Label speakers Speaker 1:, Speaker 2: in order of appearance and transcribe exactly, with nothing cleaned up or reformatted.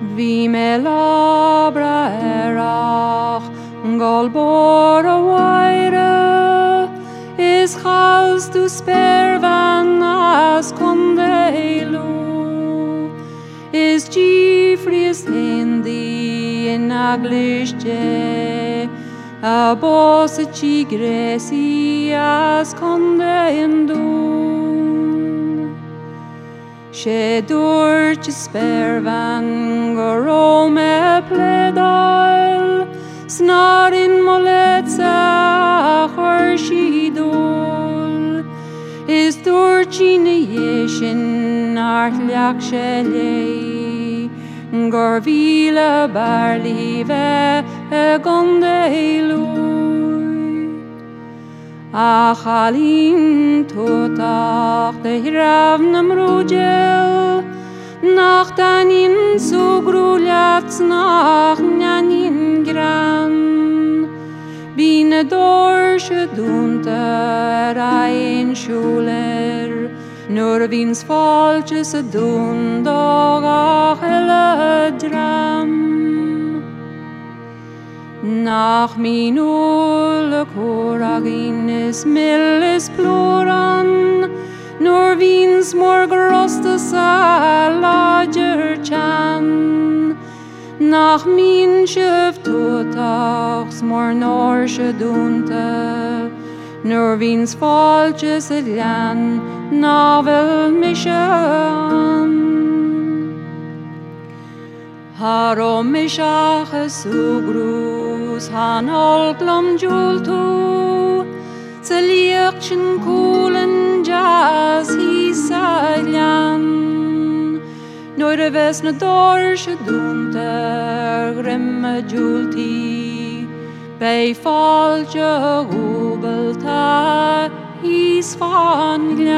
Speaker 1: Bhí me labra erach Galbor a waire is chaus du spervan as condelu is gifris hindi in aglishje a bos chigresi as condendun she durch spervan gorome pledal snar in moletza chorshidul is durchine yeshin artliak shele gorvila barlive gondelu achalin totach de hiravnam rujel nach danin zugruljats nach nyanin gran bine dorsche dunter ein schuler nur vins falches dundog helle dram nach minul coragines milles pluran nur vins morgrostes a lager chan nach min schöf totachs mor norsche dunte nur vins falches lian navel mishan haro mishach sugrus han olglom jultu zelichtchen coolen jazz hisalian nur de vesne dorsche dunter grimme julti bei falche hubelta his van